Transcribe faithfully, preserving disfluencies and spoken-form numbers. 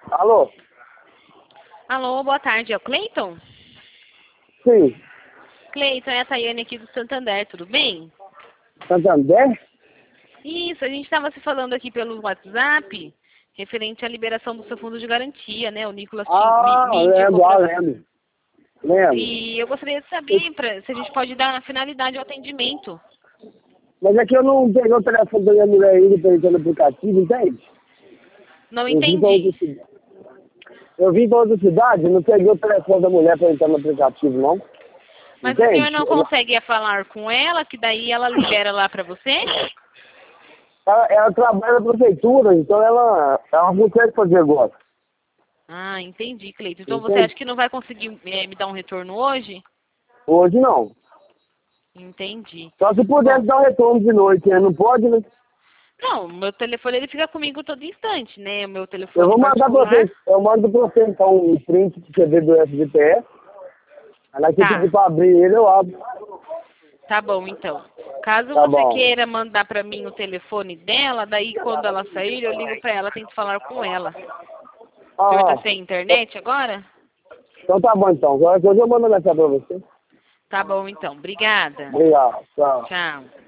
Alô? Alô, boa tarde, é o Cleiton? Sim. Cleiton, é a Tayane aqui do Santander, tudo bem? Santander? Isso, a gente estava se falando aqui pelo WhatsApp, referente à liberação do seu fundo de garantia, né? O Nicolas te, me, Ah, me indicou lembro, ah, para você. lembro. Lembro. E eu gostaria de saber pra, se a gente pode dar na finalidade o atendimento. Mas é que eu não peguei o telefone da minha mulher ainda pra entrar no aplicativo, entende? Não Eu vim pra outra entendi. cidade. Eu vim pra outra cidade, não peguei o telefone da mulher pra entrar no aplicativo, não. Mas o senhor Entende? não Eu não- consegue falar com ela, que daí ela libera lá para você? Ela, ela trabalha na prefeitura, então ela, ela não consegue fazer agora. Ah, entendi, Cleiton. Então você Entende? acha que não vai conseguir eh, me dar um retorno hoje? Hoje não. Entendi. Só se pudesse Bom, dar um retorno de noite, né? Não pode, né? não, meu telefone ele fica comigo todo instante, né? O meu Eu telefone vou mandar pra particular. vocês, eu mando pra você então um print que você vê do S G P S. Aí lá que eu pedir Tá, pra abrir ele, eu abro. tá bom então. Caso Tá você bom. queira mandar pra mim o telefone dela, daí quando ela sair eu ligo pra ela, tento falar com ela. O senhor tá Aham. sem internet agora? Então tá bom então. Agora eu mando mensagem pra você. Tá bom então. Obrigada. Obrigado. Tchau. Tchau.